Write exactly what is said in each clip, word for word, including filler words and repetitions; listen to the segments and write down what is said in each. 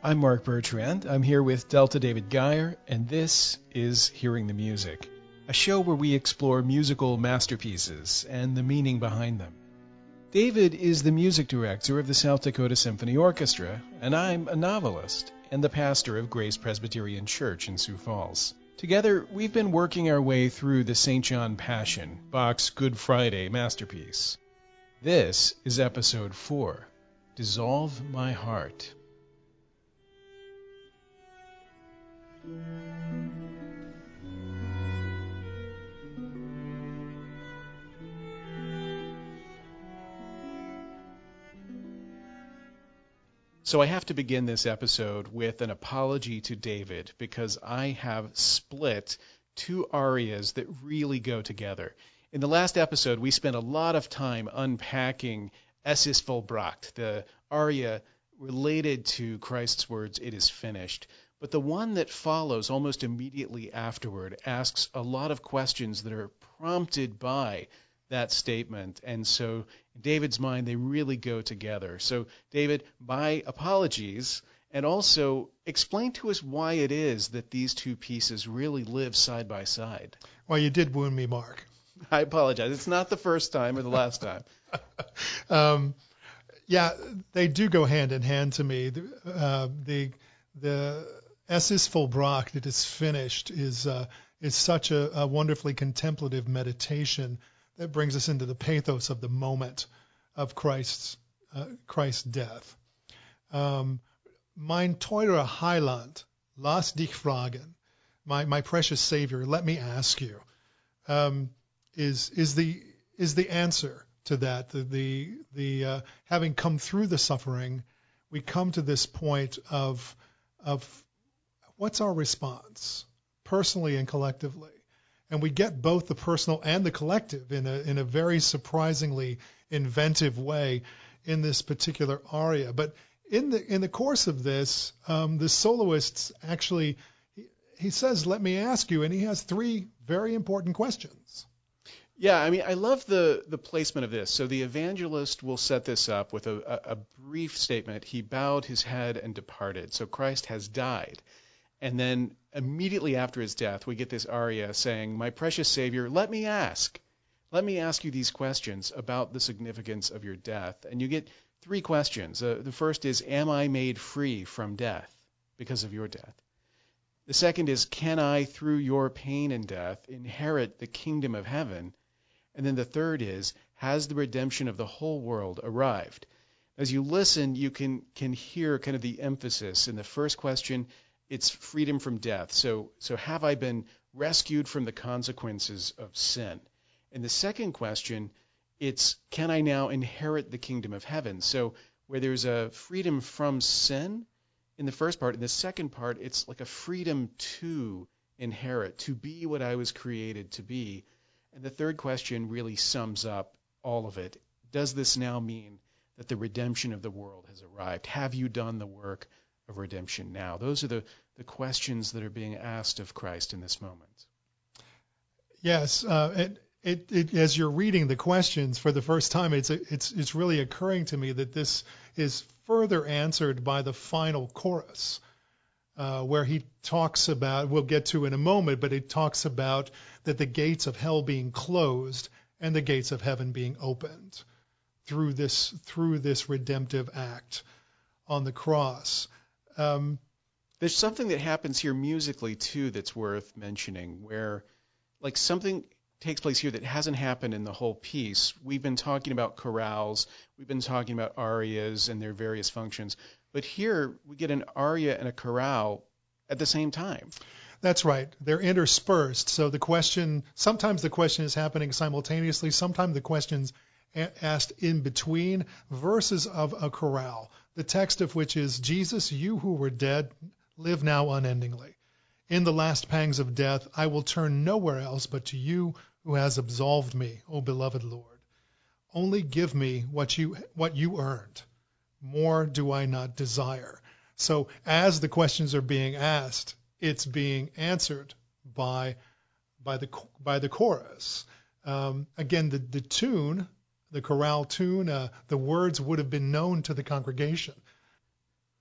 I'm Mark Bertrand. I'm here with Delta David Geyer, and this is Hearing the Music, a show where we explore musical masterpieces and the meaning behind them. David is the music director of the South Dakota Symphony Orchestra, and I'm a novelist and the pastor of Grace Presbyterian Church in Sioux Falls. Together, we've been working our way through the Saint John Passion, Bach's Good Friday masterpiece. This is episode four, Dissolve My Heart. So I have to begin this episode with an apology to David because I have split two arias that really go together. In the last episode, we spent a lot of time unpacking Es ist vollbracht, the aria related to Christ's words, "It is finished." But the one that follows almost immediately afterward asks a lot of questions that are prompted by that statement. And so in David's mind, they really go together. So David, my apologies, and also explain to us why it is that these two pieces really live side by side. Well, you did wound me, Mark. I apologize. It's not the first time or the last time. um, yeah, they do go hand in hand to me. Uh, the the Es ist vollbracht, it is finished, is uh, is such a, a wonderfully contemplative meditation that brings us into the pathos of the moment of Christ's uh, Christ's death. Um, mein teurer Heiland, lass dich fragen, my my precious Savior, let me ask you, um, is is the is the answer to that. The the, the uh, having come through the suffering, we come to this point of of what's our response, personally and collectively. And we get both the personal and the collective in a in a very surprisingly inventive way in this particular aria. But in the in the course of this, um, the soloist actually he, he says, "Let me ask you," and he has three very important questions. Yeah, I mean, I love the the placement of this. So the evangelist will set this up with a, a, a brief statement. He bowed his head and departed. So Christ has died. And then immediately after his death, we get this aria saying, "My precious Savior, let me ask. Let me ask you these questions about the significance of your death." And you get three questions. Uh, the first is, "Am I made free from death because of your death?" The second is, "Can I, through your pain and death, inherit the kingdom of heaven?" And then the third is, "Has the redemption of the whole world arrived?" As you listen, you can, can hear kind of the emphasis. In the first question, it's freedom from death. So, so have I been rescued from the consequences of sin? And the second question, it's can I now inherit the kingdom of heaven? So where there's a freedom from sin in the first part, in the second part, it's like a freedom to inherit, to be what I was created to be. And the third question really sums up all of it. Does this now mean that the redemption of the world has arrived? Have you done the work of redemption now? Those are the, the questions that are being asked of Christ in this moment. Yes, uh, it, it, it, as you're reading the questions for the first time, it's it's it's really occurring to me that this is further answered by the final chorus, uh, where he talks about, we'll get to in a moment, but it talks about that the gates of hell being closed and the gates of heaven being opened through this through this redemptive act on the cross. Um, There's something that happens here musically, too, that's worth mentioning, where like something takes place here that hasn't happened in the whole piece. We've been talking about chorales. We've been talking about arias and their various functions. But here we get an aria and a chorale at the same time. That's right. They're interspersed. So the question, sometimes the question is happening simultaneously. Sometimes the question's asked in between verses of a chorale, the text of which is, "Jesus, you who were dead, live now unendingly. In the last pangs of death, I will turn nowhere else but to you who has absolved me, O beloved Lord. Only give me what you what you earned. More do I not desire." So as the questions are being asked, it's being answered by by the by the chorus. Um, again, the, the tune, the chorale tune, uh, the words would have been known to the congregation.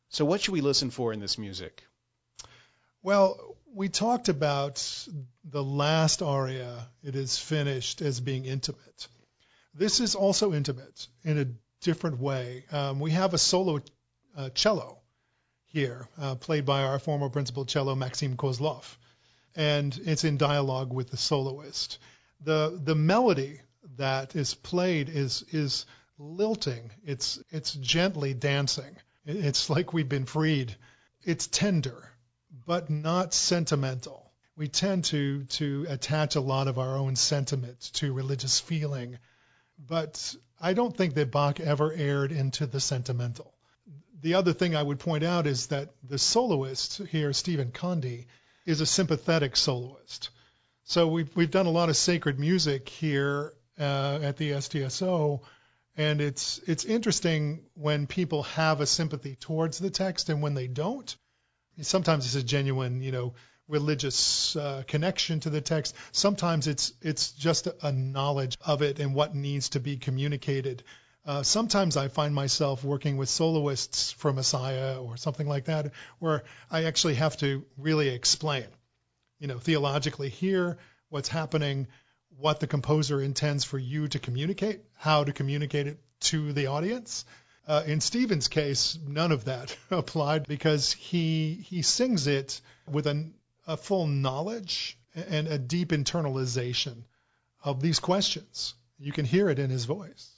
So what should we listen for in this music? Well, we talked about the last aria, It Is Finished, as being intimate. This is also intimate in a different way. Um, we have a solo uh, cello here, uh, played by our former principal cello, Maxim Kozlov, and it's in dialogue with the soloist. The the melody that is played is is lilting. It's it's gently dancing. It's like we've been freed. It's tender, but not sentimental. We tend to to attach a lot of our own sentiment to religious feeling, but I don't think that Bach ever erred into the sentimental. The other thing I would point out is that the soloist here, Stephen Condy, is a sympathetic soloist. So we've we've done a lot of sacred music here uh, at the S T S O, and it's it's interesting when people have a sympathy towards the text and when they don't. Sometimes it's a genuine, you know, religious uh, connection to the text. Sometimes it's it's just a knowledge of it and what needs to be communicated. Uh, sometimes I find myself working with soloists for Messiah or something like that, where I actually have to really explain, you know, theologically here what's happening, what the composer intends for you to communicate, how to communicate it to the audience. Uh, in Stephen's case, none of that applied because he he sings it with an, a full knowledge and a deep internalization of these questions. You can hear it in his voice.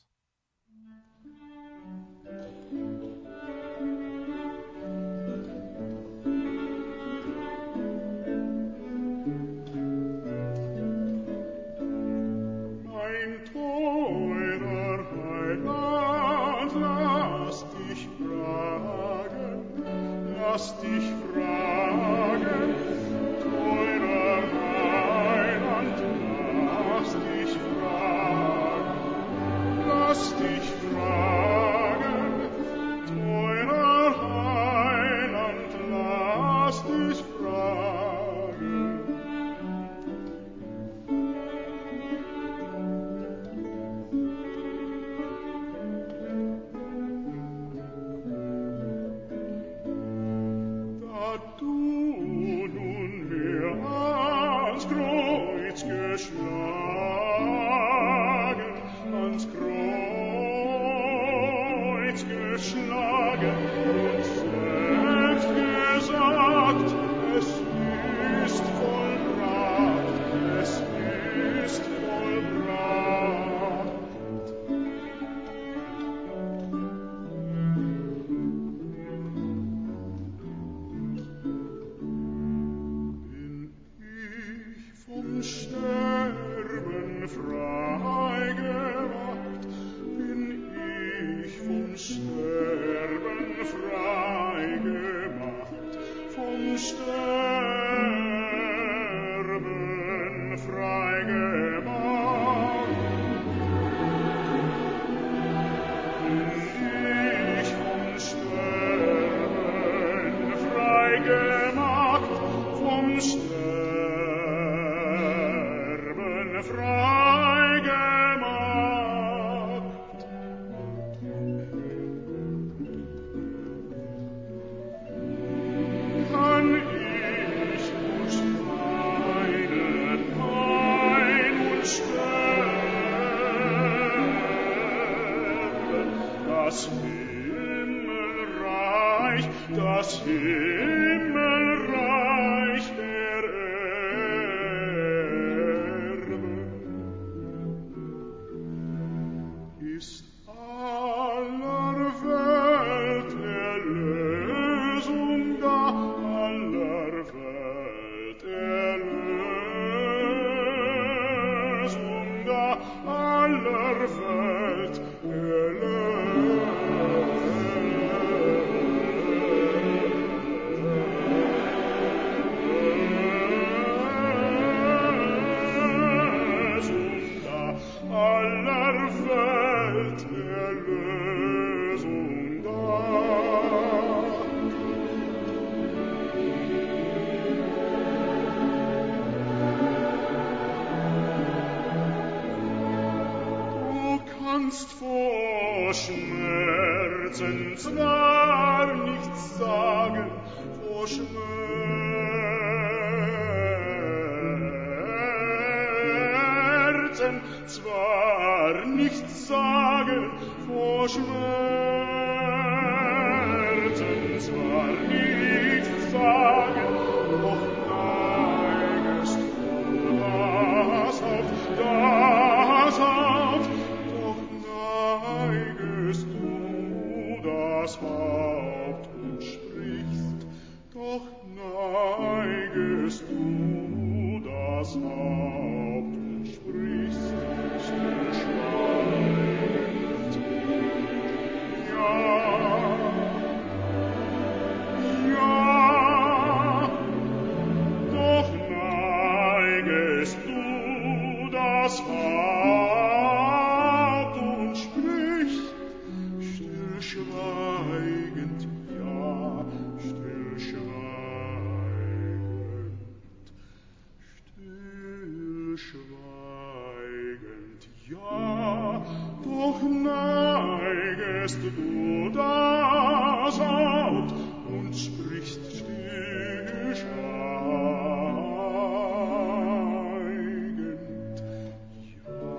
Lass dich fragen, teurer Heiland, lass dich fragen, lass dich fragen, teurer Heiland, lass dich fragen. Das Himmelreich, das Himmelreich ererben, ist aller Welt Erlösung da, aller Welt Erlösung da, aller Welt vor Schmerz Schmerzen zwar nichts sagen vor Schmerzen, zwar nichts sagen vor Schmerzen, zwar nichts sagen, doch neigest du das Haupt, das Haupt, doch neigest du das Haupt und sprichst, doch neigest du das Haupt und sprichst, stillschweigend. Ja, ja, doch neigest du das Haupt und sprichst, stillschweigend, ja, stillschweigend, stillschweigend, ja, doch neigest du das Haupt und sprichst stillschweigend, ja.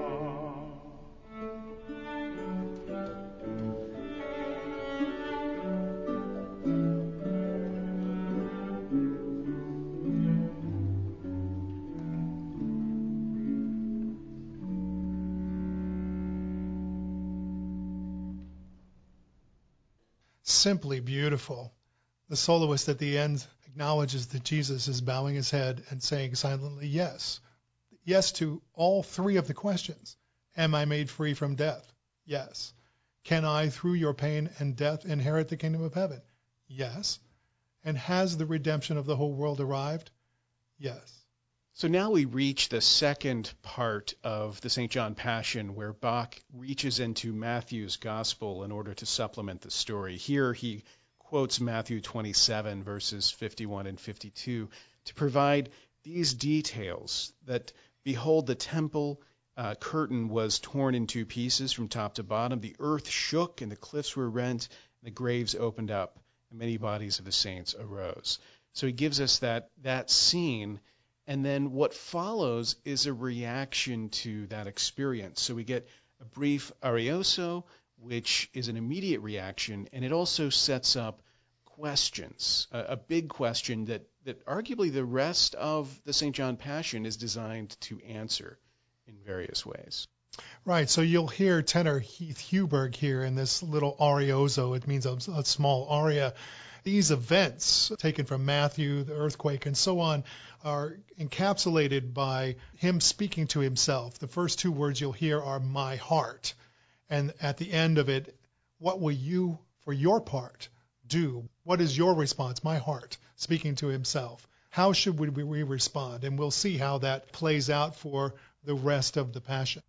Simply beautiful. The soloist at the end acknowledges that Jesus is bowing his head and saying silently yes. Yes to all three of the questions. Am I made free from death? Yes. Can I, through your pain and death, inherit the kingdom of heaven? Yes. And has the redemption of the whole world arrived? Yes. So now we reach the second part of the Saint John Passion, where Bach reaches into Matthew's Gospel in order to supplement the story. Here he quotes Matthew twenty-seven, verses fifty-one and fifty-two, to provide these details that, behold, the temple uh, curtain was torn in two pieces from top to bottom, the earth shook, and the cliffs were rent, and the graves opened up, and many bodies of the saints arose. So he gives us that that scene. And then what follows is a reaction to that experience. So we get a brief arioso, which is an immediate reaction, and it also sets up questions, a, a big question that, that arguably the rest of the Saint John Passion is designed to answer in various ways. Right, so you'll hear tenor Heath Hewberg here in this little arioso. It means a, a small aria. These events taken from Matthew, the earthquake, and so on, are encapsulated by him speaking to himself. The first two words you'll hear are my heart. And at the end of it, what will you, for your part, do? What is your response? My heart, speaking to himself. How should we, we respond? And we'll see how that plays out for the rest of the Passion.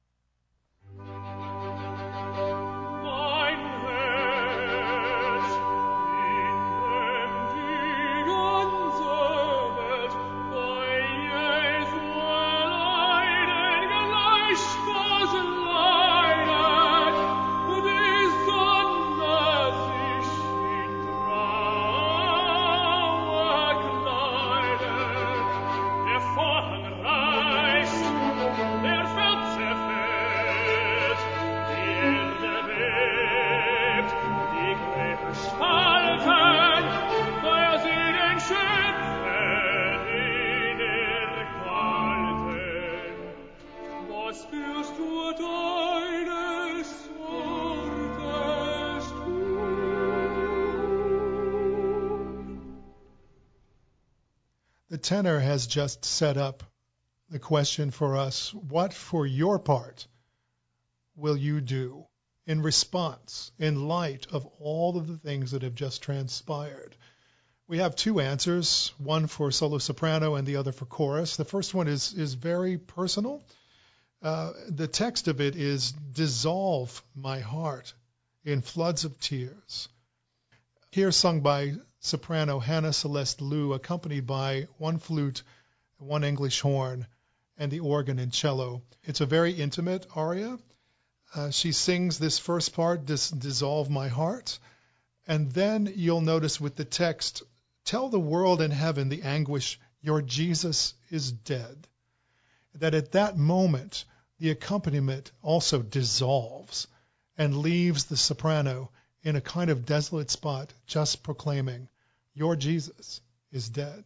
The tenor has just set up the question for us, what for your part will you do in response, in light of all of the things that have just transpired? We have two answers, one for solo soprano and the other for chorus. The first one is, is very personal. Uh, the text of it is, dissolve my heart in floods of tears. Here sung by soprano Hannah Celeste Liu, accompanied by one flute, one English horn, and the organ and cello. It's a very intimate aria. uh, she sings this first part, dis- dissolve my heart. And then you'll notice with the text, tell the world and heaven the anguish, your Jesus is dead. That at that moment, the accompaniment also dissolves and leaves the soprano in a kind of desolate spot, just proclaiming, your Jesus is dead.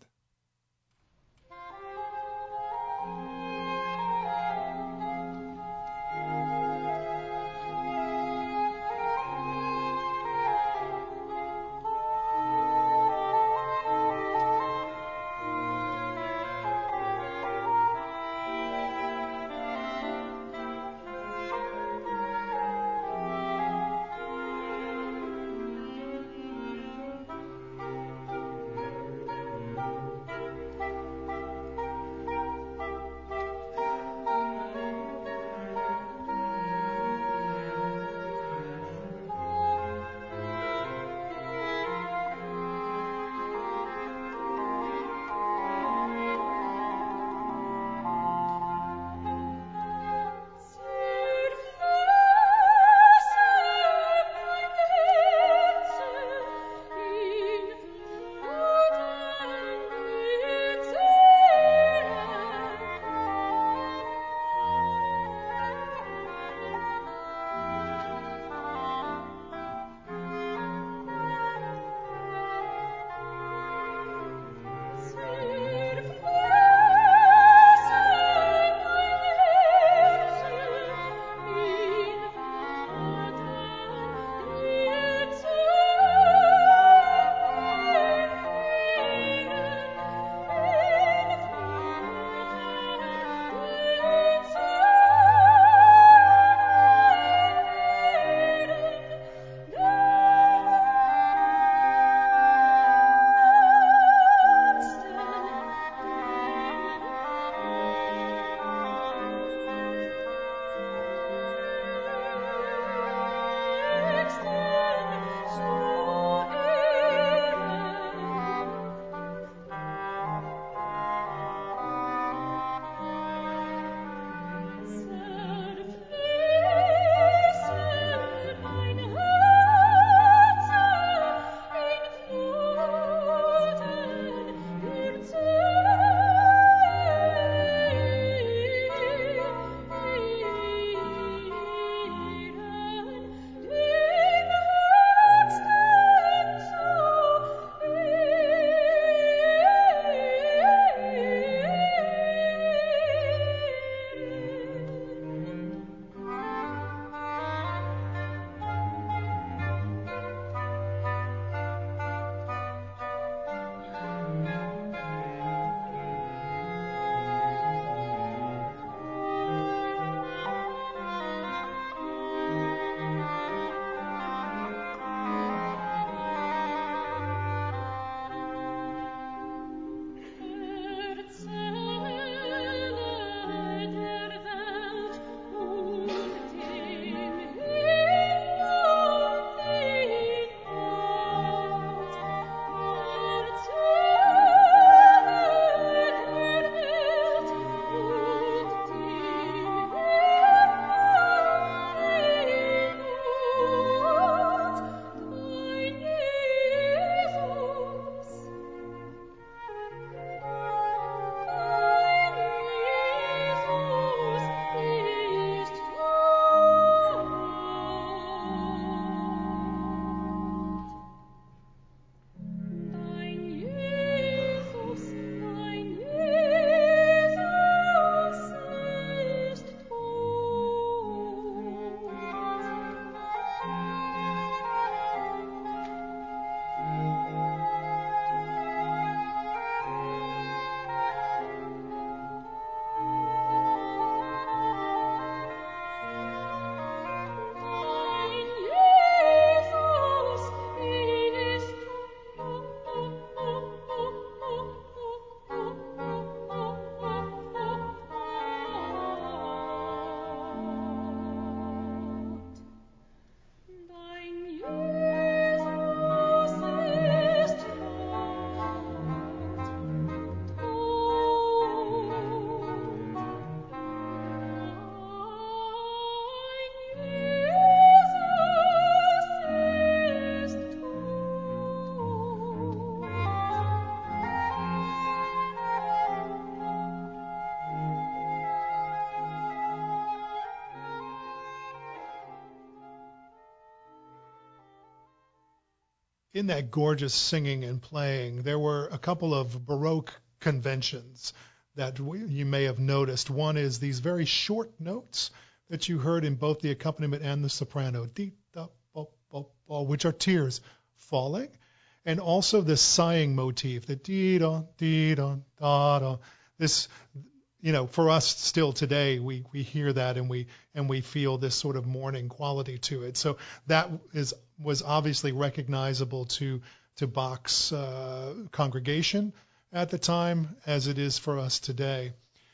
in that gorgeous singing and playing, there were a couple of Baroque conventions that we, you may have noticed. One is these very short notes that you heard in both the accompaniment and the soprano, dee, da, bo, bo, bo, which are tears falling, and also the sighing motif, the dee, da, dee, da, da, da. This, you know, for us still today, we, we hear that and we and we feel this sort of mourning quality to it. So that is was obviously recognizable to to Bach's uh, congregation at the time, as it is for us today.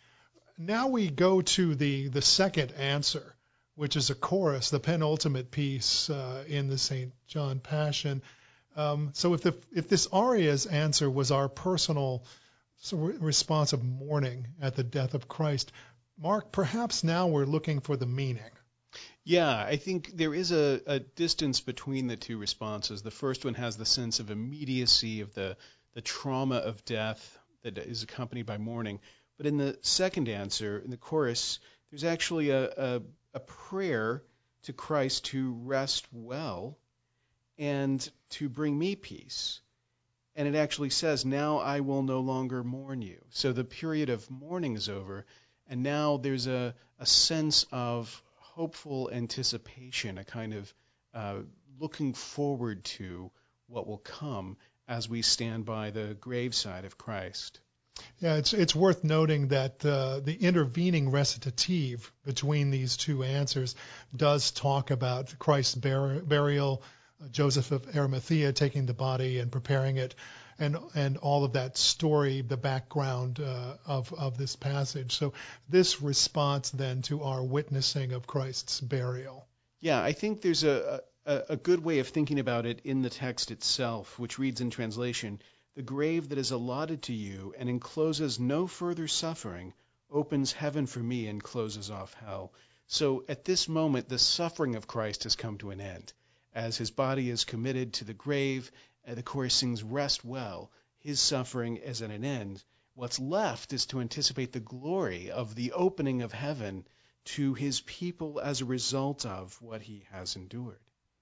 Now we go to the the second answer, which is a chorus, the penultimate piece uh, in the Saint John Passion. Um, so if the if this aria's answer was our personal So response of mourning at the death of Christ, Mark, perhaps now we're looking for the meaning. Yeah, I think there is a, a distance between the two responses. The first one has the sense of immediacy of the, the trauma of death that is accompanied by mourning. But in the second answer, in the chorus, there's actually a, a, a prayer to Christ to rest well and to bring me peace. And it actually says, now I will no longer mourn you. So the period of mourning is over, and now there's a, a sense of hopeful anticipation, a kind of uh, looking forward to what will come as we stand by the graveside of Christ. Yeah, it's it's worth noting that uh, the intervening recitative between these two answers does talk about Christ's bur- burial, Joseph of Arimathea taking the body and preparing it, and and all of that story, the background uh, of of this passage. So this response then to our witnessing of Christ's burial. Yeah, I think there's a, a, a good way of thinking about it in the text itself, which reads in translation, "The grave that is allotted to you and encloses no further suffering opens heaven for me and closes off hell." So at this moment, the suffering of Christ has come to an end. As his body is committed to the grave, and the chorus sings, "Rest well." His suffering is at an end. What's left is to anticipate the glory of the opening of heaven to his people as a result of what he has endured.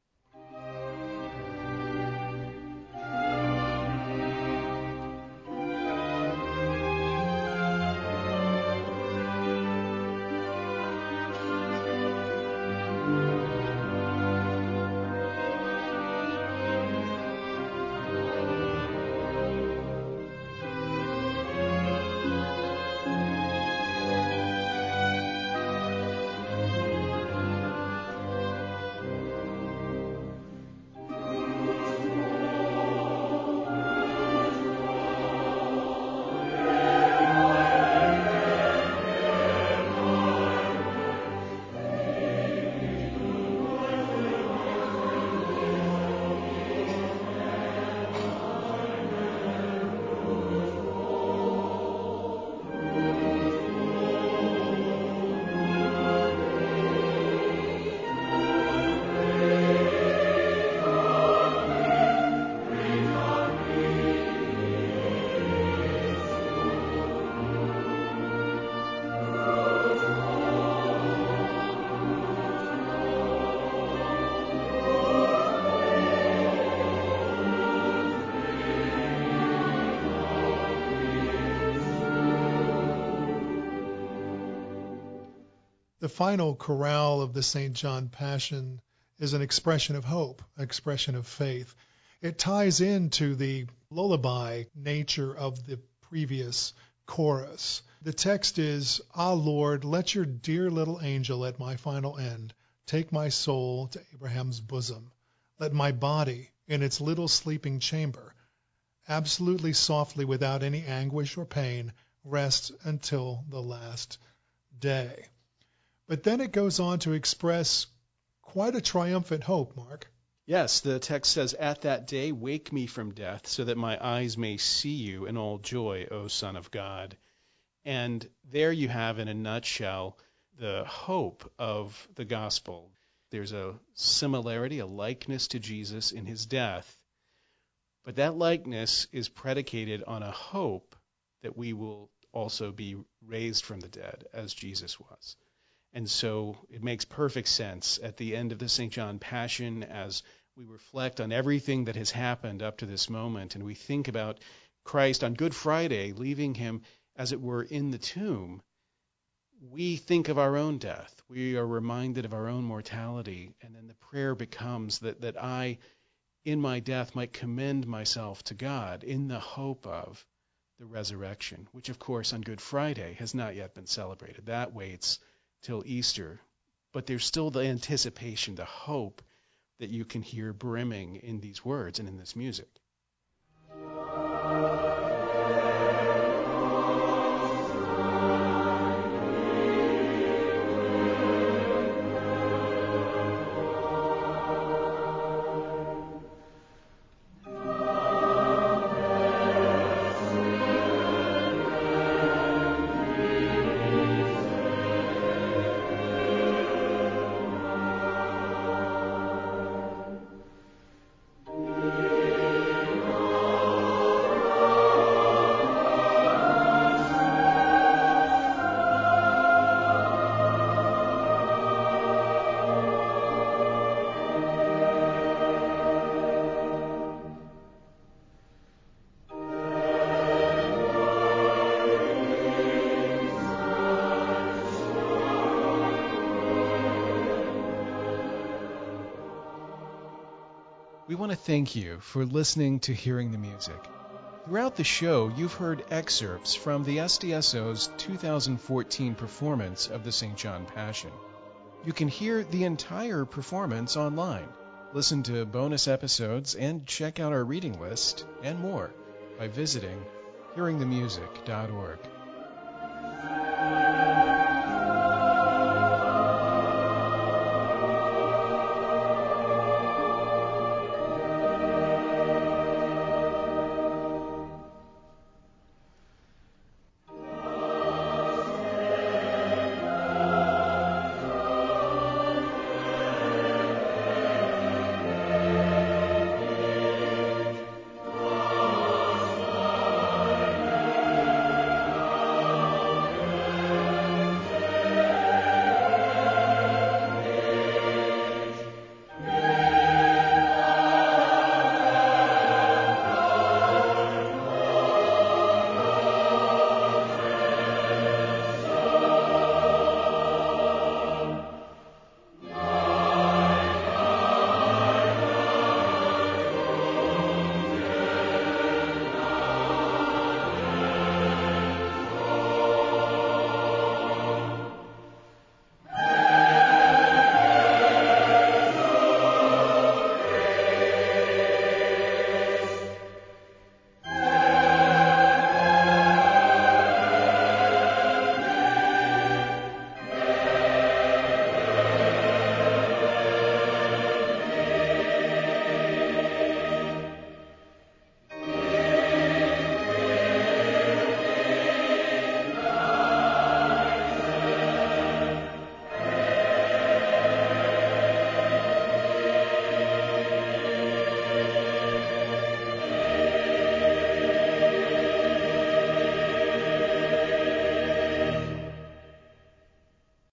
The final chorale of the Saint John Passion is an expression of hope, an expression of faith. It ties into the lullaby nature of the previous chorus. The text is, "Ah, Lord, let your dear little angel at my final end take my soul to Abraham's bosom. Let my body in its little sleeping chamber, absolutely softly without any anguish or pain, rest until the last day." But then it goes on to express quite a triumphant hope, Mark. Yes, the text says, "At that day wake me from death, so that my eyes may see you in all joy, O Son of God." And there you have, in a nutshell, the hope of the gospel. There's a similarity, a likeness to Jesus in his death, but that likeness is predicated on a hope that we will also be raised from the dead, as Jesus was. And so it makes perfect sense at the end of the Saint John Passion, as we reflect on everything that has happened up to this moment, and we think about Christ on Good Friday, leaving him, as it were, in the tomb, we think of our own death. We are reminded of our own mortality, and then the prayer becomes that, that I, in my death, might commend myself to God in the hope of the resurrection, which, of course, on Good Friday has not yet been celebrated. That waits till Easter. But there's still the anticipation, the hope that you can hear brimming in these words and in this music. We want to thank you for listening to Hearing the Music. Throughout the show, you've heard excerpts from the S D S O's two thousand fourteen performance of the Saint John Passion. You can hear the entire performance online, listen to bonus episodes, and check out our reading list and more by visiting hearing the music dot org.